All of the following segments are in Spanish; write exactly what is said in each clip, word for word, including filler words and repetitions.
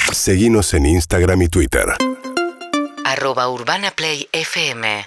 Seguinos en Instagram y Twitter. Arroba Urbana Play F M.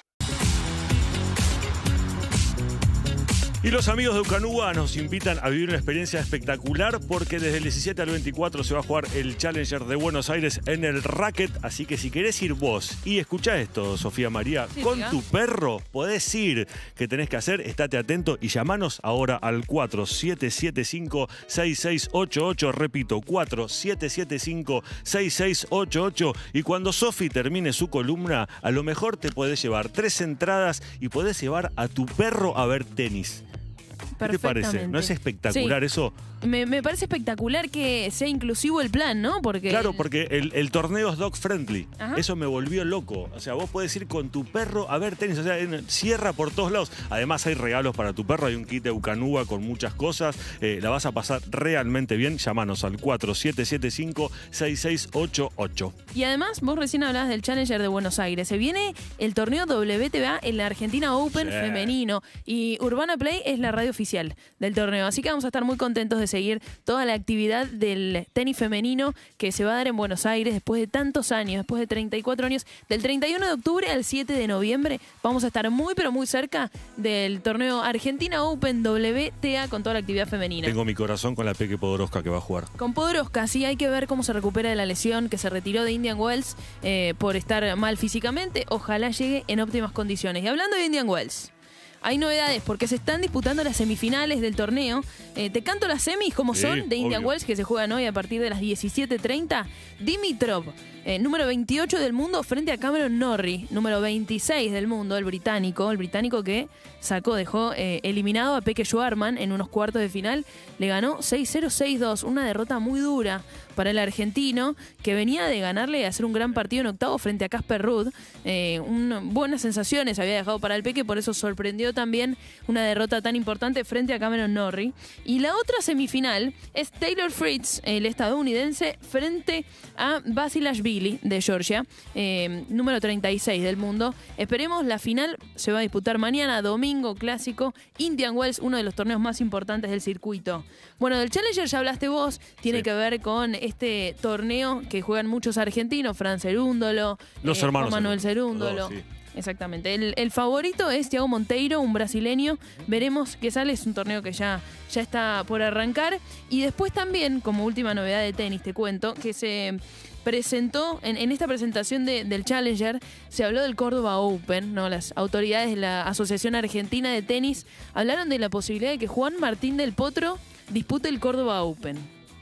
Y los amigos de Ucanúa nos invitan a vivir una experiencia espectacular porque desde el diecisiete al veinticuatro se va a jugar el Challenger de Buenos Aires en el Racket. Así que si querés ir vos y escuchá esto, Sofía María, sí, con tu perro podés ir. ¿Qué tenés que hacer? Estate atento y llamanos ahora al cuatro siete siete cinco seis seis ocho ocho. Repito, cuatro siete siete cinco seis seis ocho ocho. Y cuando Sofi termine su columna, a lo mejor te podés llevar tres entradas y podés llevar a tu perro a ver tenis. ¿Qué te parece? ¿No es espectacular sí. eso? Me, me parece espectacular que sea inclusivo el plan, ¿no? Porque claro, el... porque el, el torneo es dog friendly. Ajá. Eso me volvió loco. O sea, vos podés ir con tu perro a ver tenis. O sea, en, cierra por todos lados. Además hay regalos para tu perro. Hay un kit de Ucanúa con muchas cosas. Eh, la vas a pasar realmente bien. Llámanos al cuatro siete siete cinco seis seis ocho ocho. Y además, vos recién hablabas del Challenger de Buenos Aires. Se viene el torneo W T B A en la Argentina Open sí. femenino. Y Urbana Play es la radio oficial del torneo. Así que vamos a estar muy contentos de seguir toda la actividad del tenis femenino que se va a dar en Buenos Aires después de tantos años, después de treinta y cuatro años. Del treinta y uno de octubre al siete de noviembre vamos a estar muy pero muy cerca del torneo Argentina Open W T A con toda la actividad femenina. Tengo mi corazón con la Peque Podoroska que va a jugar. Con Podoroska, sí, hay que ver cómo se recupera de la lesión que se retiró de Indian Wells eh, por estar mal físicamente. Ojalá llegue en óptimas condiciones. Y hablando de Indian Wells, hay novedades porque se están disputando las semifinales del torneo. Eh, te canto las semis como sí, son de Indian obvio. Wells que se juegan hoy a partir de las diecisiete treinta. Dimitrov, eh, número veintiocho del mundo frente a Cameron Norrie, número veintiséis del mundo, el británico. El británico que sacó, dejó eh, eliminado a Peke Schwarman en unos cuartos de final. Le ganó seis cero seis dos, una derrota muy dura para el argentino que venía de ganarle y hacer un gran partido en octavo frente a Casper Ruud. Eh, un, buenas sensaciones había dejado para el Peque, por eso sorprendió también una derrota tan importante frente a Cameron Norrie. Y la otra semifinal es Taylor Fritz, el estadounidense, frente a Basilashvili de Georgia, eh, número treinta y seis del mundo. Esperemos, la final se va a disputar mañana, domingo, clásico, Indian Wells, uno de los torneos más importantes del circuito. Bueno, del Challenger ya hablaste vos, tiene sí. que ver con este torneo que juegan muchos argentinos, Fran Cerúndolo, los eh, hermanos Juan Manuel Cerúndolo. Sí. Exactamente. El, el favorito es Thiago Monteiro, un brasileño. Veremos qué sale. Es un torneo que ya, ya está por arrancar. Y después también, como última novedad de tenis, te cuento, que se presentó, en, en esta presentación de, del Challenger, se habló del Córdoba Open, ¿no? Las autoridades de la Asociación Argentina de Tenis hablaron de la posibilidad de que Juan Martín del Potro dispute el Córdoba Open.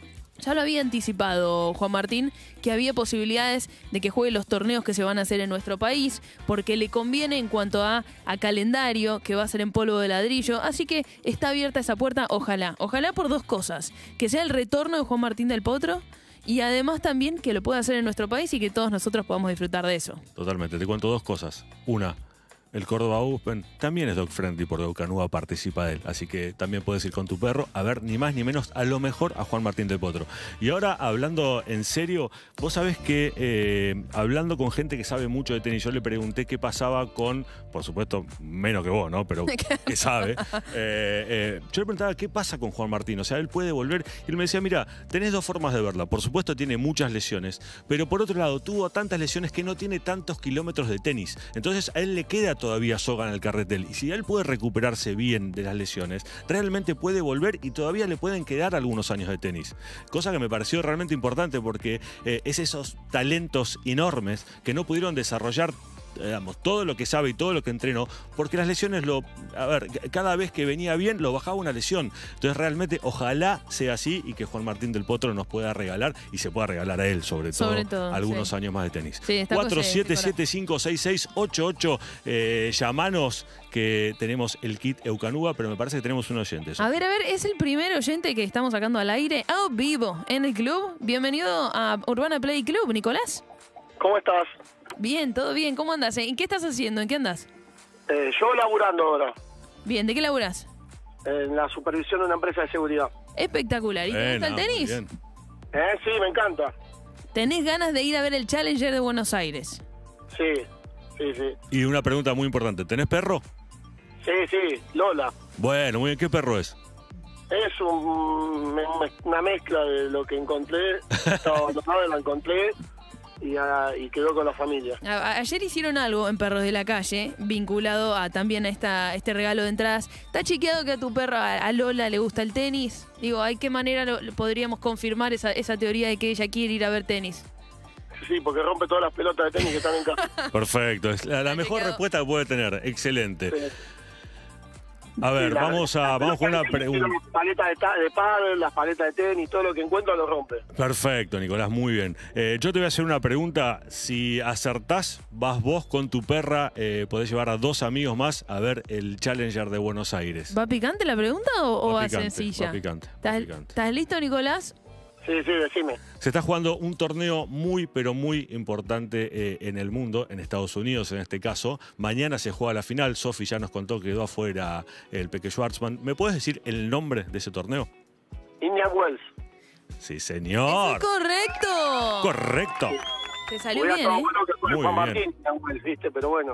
Ya lo había anticipado Juan Martín, que había posibilidades de que juegue los torneos que se van a hacer en nuestro país, porque le conviene en cuanto a, a calendario, que va a ser en polvo de ladrillo. Así que está abierta esa puerta, ojalá. Ojalá por dos cosas. Que sea el retorno de Juan Martín del Potro y además también que lo pueda hacer en nuestro país y que todos nosotros podamos disfrutar de eso. Totalmente. Te cuento dos cosas. Una, el Córdoba Open también es dog friendly porque Ucanúa participa de él. Así que también puedes ir con tu perro a ver ni más ni menos a lo mejor a Juan Martín del Potro. Y ahora, hablando en serio, vos sabés que eh, hablando con gente que sabe mucho de tenis, yo le pregunté qué pasaba con, por supuesto, menos que vos, ¿no? Pero que sabe. Eh, eh, yo le preguntaba qué pasa con Juan Martín. O sea, él puede volver. Y él me decía, mira, tenés dos formas de verla. Por supuesto, tiene muchas lesiones. Pero por otro lado, tuvo tantas lesiones que no tiene tantos kilómetros de tenis. Entonces, a él le queda todavía soga en el carretel. Y si él puede recuperarse bien de las lesiones, realmente puede volver y todavía le pueden quedar algunos años de tenis. Cosa que me pareció realmente importante porque eh, es esos talentos enormes que no pudieron desarrollar, digamos, todo lo que sabe y todo lo que entrenó, porque las lesiones lo... A ver, cada vez que venía bien lo bajaba una lesión. Entonces realmente ojalá sea así y que Juan Martín del Potro nos pueda regalar y se pueda regalar a él sobre todo, sobre todo algunos sí. años más de tenis. Sí, cuatro siete siete cinco seis seis ocho ocho. eh, llamanos que tenemos el kit Eucanúa, pero me parece que tenemos un oyente. A ver, a ver, es el primer oyente que estamos sacando al aire a vivo en el club. Bienvenido a Urbana Play Club, Nicolás. ¿Cómo estás? Bien, todo bien. ¿Cómo andas? ¿En qué estás haciendo? ¿En qué andas? Eh, yo laburando ahora. Bien, ¿de qué laburás? En la supervisión de una empresa de seguridad. Espectacular. ¿Y te gusta el tenis? Eh, sí, me encanta. ¿Tenés ganas de ir a ver el Challenger de Buenos Aires? Sí, sí, sí. Y una pregunta muy importante. ¿Tenés perro? Sí, sí, Lola. Bueno, muy bien. ¿Qué perro es? Es un, me- me- una mezcla de lo que encontré, estaba abandonado, lo encontré y, a- y quedó con la familia. A- a- ayer hicieron algo en Perros de la Calle, vinculado a también a esta, este regalo de entradas. ¿Está chequeado que a tu perra, a Lola, le gusta el tenis? Digo, ¿hay qué manera lo- lo podríamos confirmar esa, esa teoría de que ella quiere ir a ver tenis? Sí, porque rompe todas las pelotas de tenis que están en casa. Perfecto, es la, la Ahí mejor quedó. respuesta que puede tener. Excelente. Sí. A ver, Sí, la- vamos a la vamos con una pelota de tenis, pregunta. Las paletas de, ta- de pádel, las paletas de tenis, todo lo que encuentro lo rompe. Perfecto, Nicolás, muy bien. Eh, yo te voy a hacer una pregunta. Si acertás, vas vos con tu perra, eh, podés llevar a dos amigos más a ver el Challenger de Buenos Aires. ¿Va picante la pregunta o, o Va va, picante, sencilla? va picante, va ¿Estás, picante. estás listo, Nicolás? Sí, sí, decime. Se está jugando un torneo muy, pero muy importante eh, en el mundo, en Estados Unidos en este caso. Mañana se juega la final. Sofi ya nos contó que quedó afuera el Peque Schwartzman. ¿Me puedes decir el nombre de ese torneo? Indian Wells. Sí, ¡Es señor. correcto! Correcto. Te salió Hubiera bien, estado ¿eh? bueno que fuera Muy Juan bien. Martín, Indian Wells, viste, pero bueno.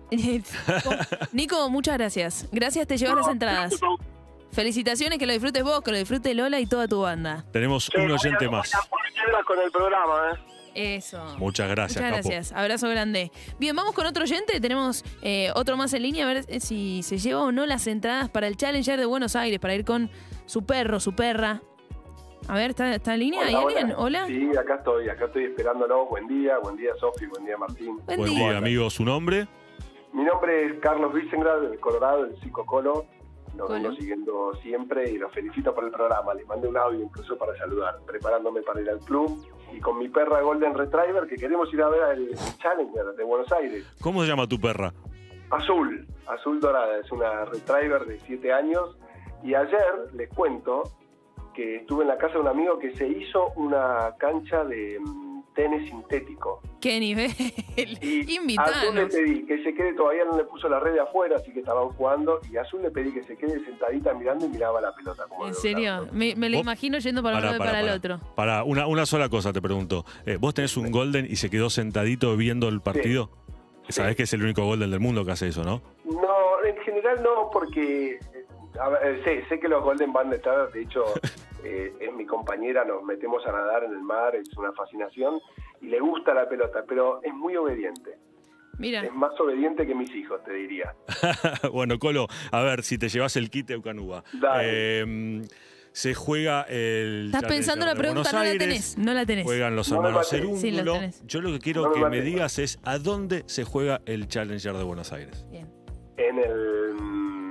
Nico, muchas gracias. Gracias, te llevas las entradas. Felicitaciones, que lo disfrutes vos, que lo disfrute Lola y toda tu banda. Tenemos Sí, un voy a- oyente voy más. a poner piedras con el programa, ¿eh? Eso. Muchas gracias, Muchas Capo. gracias. Abrazo grande. Bien, vamos con otro oyente. Tenemos eh, otro más en línea a ver eh, si se lleva o no las entradas para el Challenger de Buenos Aires, para ir con su perro, su perra. A ver, ¿está, está en línea? ¿Hay alguien? Hola. Sí, acá estoy, acá estoy esperándolo. Buen día, buen día Sofi, buen día Martín. Buen Buen día. día, amigo. ¿Su nombre? Mi nombre es Carlos Vicengrad, del Colorado, del Psico Colo. Lo Colo. vengo siguiendo siempre y los felicito por el programa. Les mandé un audio incluso para saludar, preparándome para ir al club. Y con mi perra Golden Retriever, que queremos ir a ver el Challenger de Buenos Aires. ¿Cómo se llama tu perra? Azul, azul dorada, es una Retriever de siete años. Y ayer les cuento que estuve en la casa de un amigo que se hizo una cancha de mm, tenis sintético. Qué nivel. Y a Azul le Invitanos. pedí que se quede, todavía no le puso la red de afuera, así que estaban jugando, y a Azul le pedí que se quede sentadita mirando y miraba la pelota. Como En de serio, verdad. me, me lo ¿Vos? imagino yendo para un lado y para el otro. Para una, una sola cosa te pregunto. Eh, ¿Vos tenés un Golden y se quedó sentadito viendo el partido? Sí. Sabés que es el único Golden del mundo que hace eso, ¿no? No, en general no, porque eh, a ver, sé, sé que los Golden van detrás, de hecho, eh, es mi compañera, nos metemos a nadar en el mar, es una fascinación, y le gusta la pelota, pero es muy obediente. Mira, Es más obediente que mis hijos, te diría. Bueno, Colo, a ver si te llevas el kit de Eucanúa. Dale. Eh, se juega el. estás Challenger pensando la de pregunta, Buenos no la Aires, tenés. No la tenés. Juegan los No me hermanos mates. Cerúndulo. Sí, los tenés. Yo lo que quiero No me que me mates. digas es a dónde se juega el Challenger de Buenos Aires. Bien. En el... mm,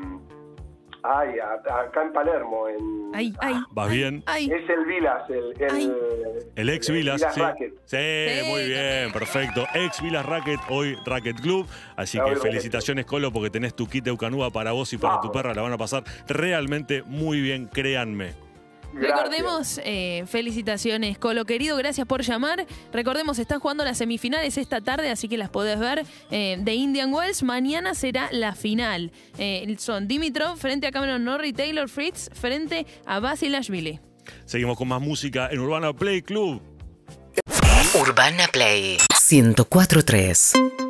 Ay, a- acá en Palermo, en... Ay, ay. ¿Vas bien? Ay, Es el Vilas, el... Ay. El, El ex Vilas, sí. Racket. Sí, Sí, muy bien, perfecto. Ex Vilas Racket, hoy Racket Club. Así Ah, que hoy Racket felicitaciones, Colo, porque tenés tu kit de Eucanúa para vos y para tu Vamos. perra. La van a pasar realmente muy bien, créanme. Gracias. recordemos, eh, felicitaciones, Colo querido, gracias por llamar. Recordemos, están jugando las semifinales esta tarde, así que las podés ver eh, de Indian Wells. Mañana será la final. Eh, son Dimitrov frente a Cameron Norrie, Taylor Fritz frente a Basilashvili. Seguimos con más música en Urbana Play Club. Urbana Play ciento cuatro punto tres.